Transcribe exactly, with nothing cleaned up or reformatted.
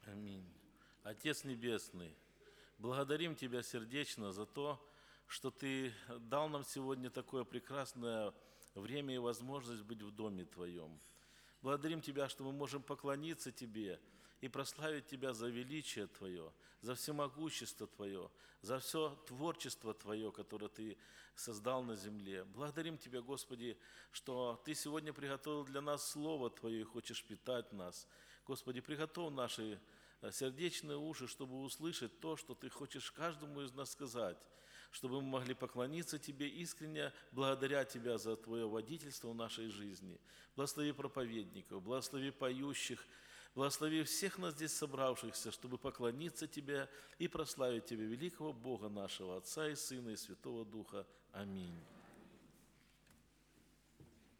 Аминь. Отец Небесный, благодарим Тебя сердечно за то, что Ты дал нам сегодня такое прекрасное время и возможность быть в Доме Твоем. Благодарим Тебя, что мы можем поклониться Тебе и прославить Тебя за величие Твое, за всемогущество Твое, за все творчество Твое, которое Ты создал на земле. Благодарим Тебя, Господи, что Ты сегодня приготовил для нас Слово Твое и хочешь питать нас. Господи, приготовь наши сердечные уши, чтобы услышать то, что Ты хочешь каждому из нас сказать, чтобы мы могли поклониться Тебе искренне, благодаря Тебя за Твое водительство в нашей жизни. Благослови проповедников, благослови поющих, благослови всех нас здесь собравшихся, чтобы поклониться Тебе и прославить Тебя, великого Бога нашего, Отца и Сына и Святого Духа. Аминь.